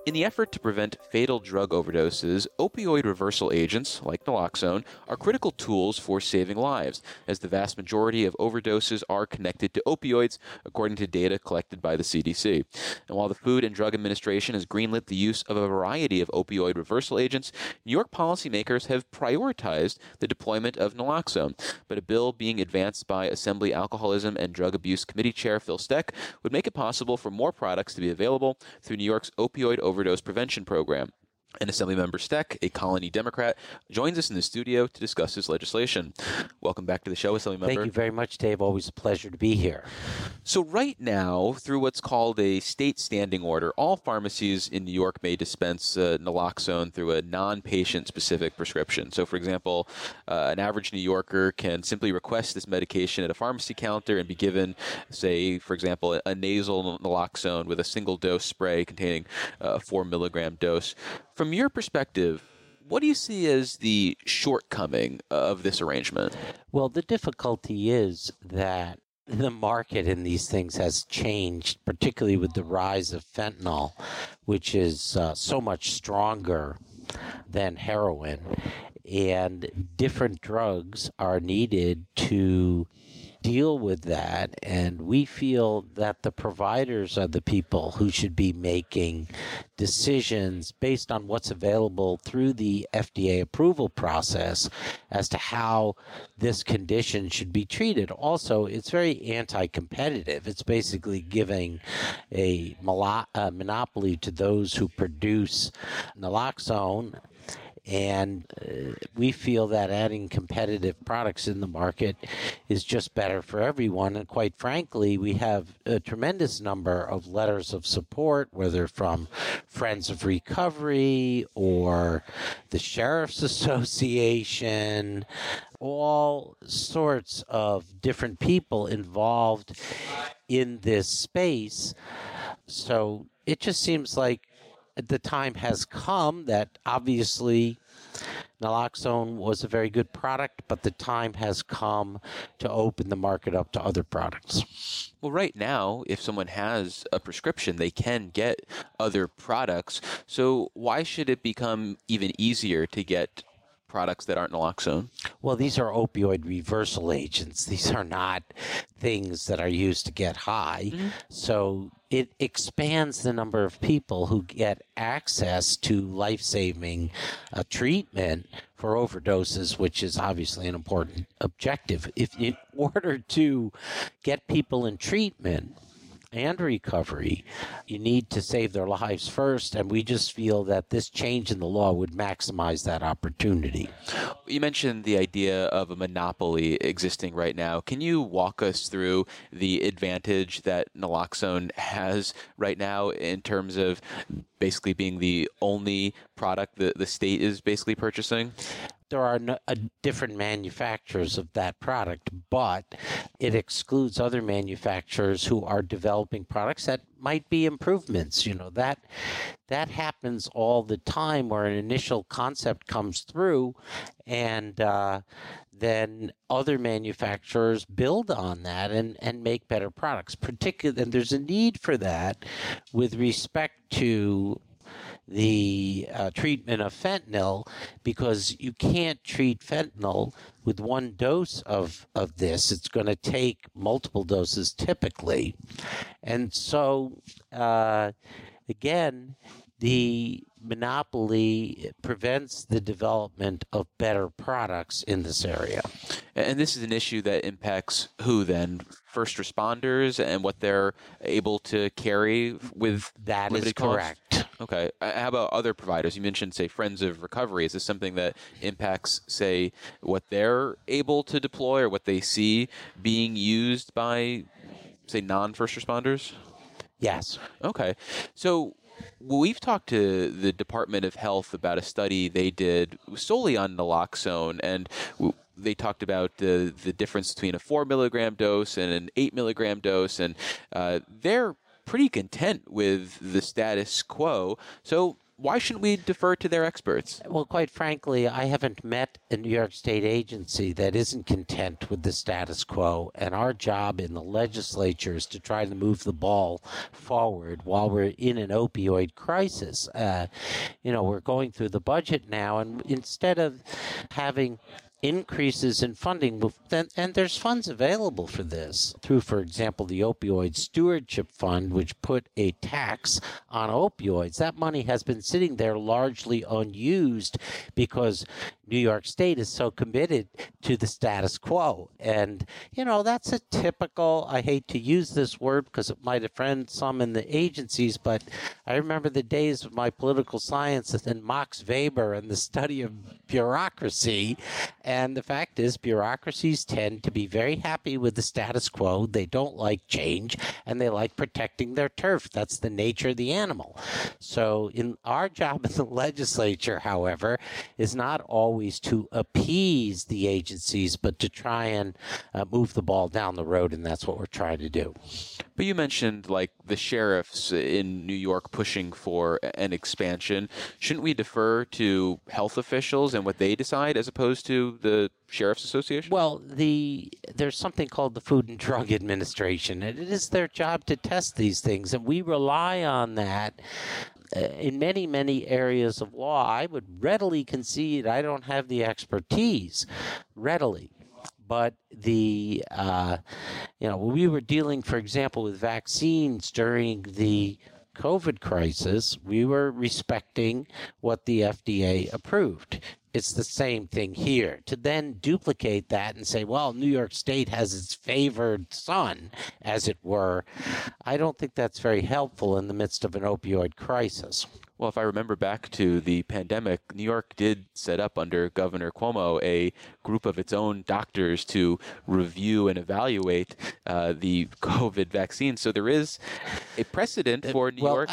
In the effort to prevent fatal drug overdoses, opioid reversal agents, like naloxone, are critical tools for saving lives, as the vast majority of overdoses are connected to opioids, according to data collected by the CDC. And while the Food and Drug Administration has greenlit the use of a variety of opioid reversal agents, New York policymakers have prioritized the deployment of naloxone. But a bill being advanced by Assembly Alcoholism and Drug Abuse Committee Chair Phil Steck would make it possible for more products to be available through New York's opioid overdose prevention program. And Assemblymember Steck, a Colony Democrat, joins us in the studio to discuss his legislation. Welcome back to the show, Assemblymember. Thank you very much, Dave. Always a pleasure to be here. So right now, through what's called a state standing order, all pharmacies in New York may dispense naloxone through a non-patient specific prescription. So, for example, an average New Yorker can simply request this medication at a pharmacy counter and be given, say, for example, a nasal naloxone with a single dose spray containing a 4 milligram dose. From your perspective, what do you see as the shortcoming of this arrangement? Well, the difficulty is that the market in these things has changed, particularly with the rise of fentanyl, which is so much stronger than heroin. And different drugs are needed to deal with that, and we feel that the providers are the people who should be making decisions based on what's available through the FDA approval process as to how this condition should be treated. Also, it's very anti-competitive. It's basically giving a monopoly to those who produce naloxone. And we feel that adding competitive products in the market is just better for everyone. And quite frankly, we have a tremendous number of letters of support, whether from Friends of Recovery or the Sheriff's Association, all sorts of different people involved in this space. So it just seems like the time has come that obviously naloxone was a very good product, but the time has come to open the market up to other products. Well, right now, if someone has a prescription, they can get other products. So why should it become even easier to get products that aren't naloxone? Well, these are opioid reversal agents. These are not things that are used to get high. Mm-hmm. So it expands the number of people who get access to life-saving treatment for overdoses, which is obviously an important objective. If in order to get people in treatment and recovery, you need to save their lives first, and we just feel that this change in the law would maximize that opportunity. You mentioned the idea of a monopoly existing right now. Can you walk us through the advantage that naloxone has right now in terms of basically being the only product that the state is basically purchasing? There are different manufacturers of that product, but it excludes other manufacturers who are developing products that might be improvements. You know, that happens all the time where an initial concept comes through and then other manufacturers build on that and make better products. And there's a need for that with respect to the treatment of fentanyl, because you can't treat fentanyl with one dose of this. It's going to take multiple doses typically. And so, again, the monopoly prevents the development of better products in this area. And this is an issue that impacts who then? First responders and what they're able to carry with that limited is correct. Cost? Okay. How about other providers? You mentioned, say, Friends of Recovery. Is this something that impacts, say, what they're able to deploy or what they see being used by, say, non-first responders? Yes. Okay. So we've talked to the Department of Health about a study they did solely on naloxone, and they talked about the difference between a 4 milligram dose and an 8 milligram dose, and they're pretty content with the status quo. So Why shouldn't we defer to their experts? Well, quite frankly, I haven't met a New York State agency that isn't content with the status quo, and our job in the legislature is to try to move the ball forward while we're in an opioid crisis. We're going through the budget now, and instead of having increases in funding, and there's funds available for this through, for example, the Opioid Stewardship Fund, which put a tax on opioids. That money has been sitting there largely unused because New York State is so committed to the status quo. And, that's a typical, I hate to use this word because it might offend some in the agencies, but I remember the days of my political science and Max Weber and the study of bureaucracy. And the fact is, bureaucracies tend to be very happy with the status quo. They don't like change, and they like protecting their turf. That's the nature of the animal. So in our job in the legislature, however, is not always to appease the agencies, but to try and move the ball down the road, and that's what we're trying to do. But you mentioned like the sheriffs in New York pushing for an expansion. Shouldn't we defer to health officials and what they decide as opposed to the Sheriff's Association? Well, there's something called the Food and Drug Administration, and it is their job to test these things, and we rely on that. In many, many areas of law. I would readily concede I don't have the expertise, readily. But we were dealing, for example, with vaccines during the COVID crisis, we were respecting what the FDA approved. It's the same thing here. To then duplicate that and say, well, New York State has its favored son, as it were, I don't think that's very helpful in the midst of an opioid crisis. Well, if I remember back to the pandemic, New York did set up under Governor Cuomo a group of its own doctors to review and evaluate the COVID vaccine. So there is a precedent for New York.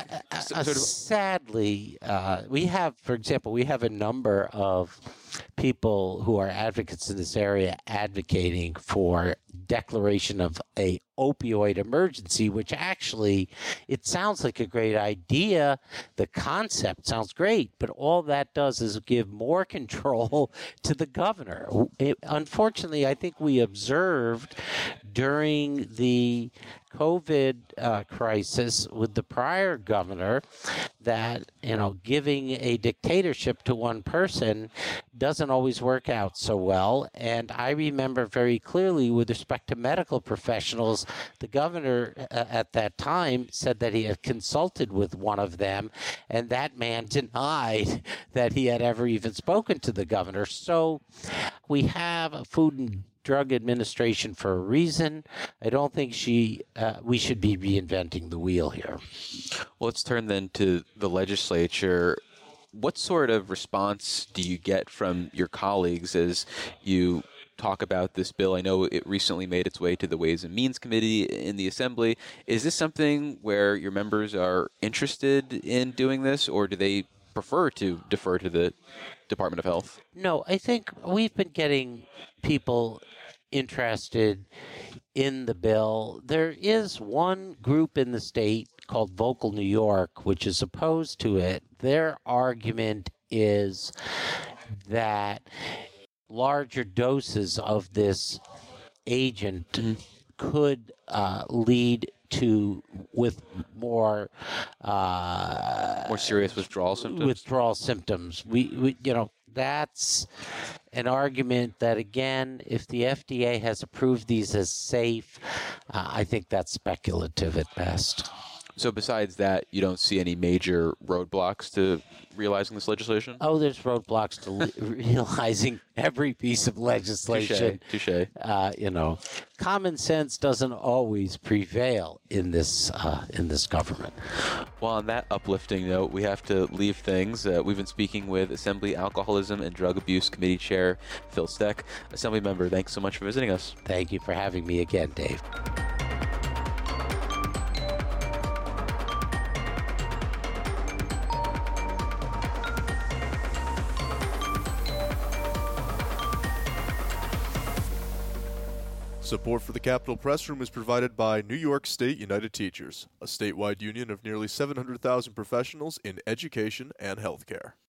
Sadly, we have a number of people who are advocates in this area advocating for declaration of a opioid emergency, which actually, it sounds like a great idea. The concept sounds great, but all that does is give more control to the governor. Unfortunately, I think we observed during the COVID crisis with the prior governor that, giving a dictatorship to one person doesn't always work out so well. And I remember very clearly with respect to medical professionals, the governor at that time said that he had consulted with one of them, and that man denied that he had ever even spoken to the governor. So we have a Food and Drug Administration for a reason. I don't think we should be reinventing the wheel here. Well, let's turn then to the legislature. What sort of response do you get from your colleagues as you talk about this bill? I know it recently made its way to the Ways and Means Committee in the Assembly. Is this something where your members are interested in doing this, or do they prefer to defer to the Department of Health? No, I think we've been getting people interested in the bill. There is one group in the state called Vocal New York, which is opposed to it. Their argument is that larger doses of this agent could lead to more serious withdrawal symptoms. We that's an argument that, again, if the FDA has approved these as safe, I think that's speculative at best. So besides that, you don't see any major roadblocks to realizing this legislation? Oh, there's roadblocks to realizing every piece of legislation. Touché. Common sense doesn't always prevail in this government. Well, on that uplifting note, we have to leave things. We've been speaking with Assembly Alcoholism and Drug Abuse Committee Chair Phil Steck. Assembly member, thanks so much for visiting us. Thank you for having me again, Dave. Support for the Capitol Press Room is provided by New York State United Teachers, a statewide union of nearly 700,000 professionals in education and healthcare.